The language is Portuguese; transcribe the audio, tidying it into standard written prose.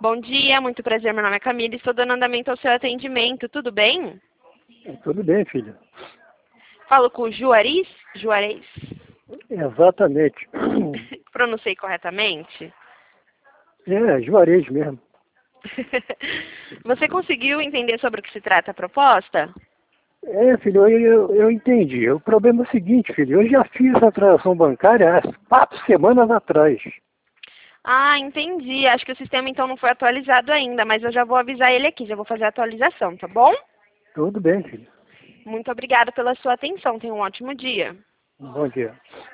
Bom dia, muito prazer. Meu nome é Camila e estou dando andamento ao seu atendimento. Tudo bem? Tudo bem, filha. Falo com o Juarez? Juarez? Exatamente. Pronunciei corretamente? É, Juarez mesmo. Você conseguiu entender sobre o que se trata a proposta? É, filho, eu entendi. O problema é o seguinte, filho, eu já fiz a transação bancária há 4 semanas atrás. Ah, entendi. Acho que o sistema então não foi atualizado ainda, mas eu já vou avisar ele aqui, já vou fazer a atualização, tá bom? Tudo bem, filho. Muito obrigada pela sua atenção. Tenha um ótimo dia. Bom dia.